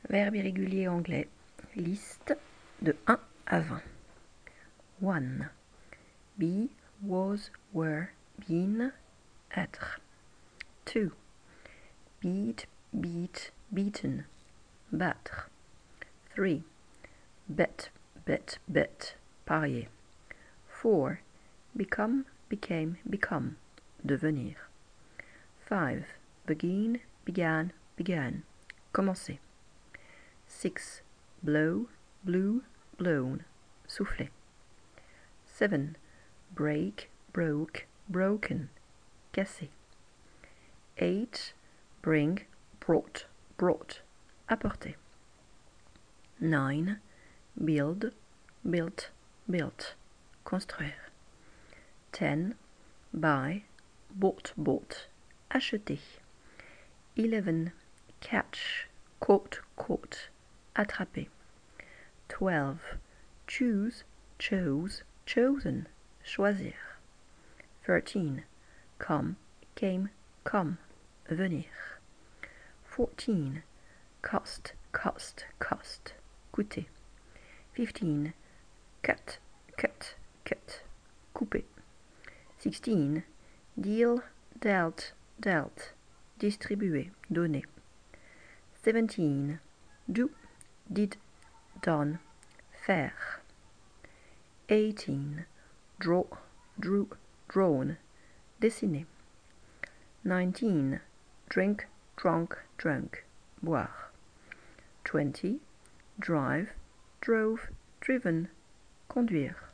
Verbe irrégulier anglais. Liste de 1 à 20. 1. Be, was, were, been, être. 2. Beat, beat, beaten, battre. 3. Bet, bet, bet, parier. 4. Become, became, become, devenir. 5. Begin, began, began, commencer. 6. Blow, blew, blown, souffler. 7. Break, broke, broken, casser. 8. Bring, brought, brought, apporter. 9. Build, built, built, construire. 10. Buy, bought, bought, acheter. 11. Catch, caught, caught, attraper. 12. Choose, chose, chosen, choisir. 13. Come, came, come, venir. 14. Cost, cost, cost, coûter. 15. Cut, cut, cut, couper. 16. Deal, dealt, dealt, distribuer, donner. 17. Do, did, done, faire. 18. Draw, drew, drawn, dessiner. 19. Drink, drunk, drunk, boire. 20. Drive, drove, driven, conduire.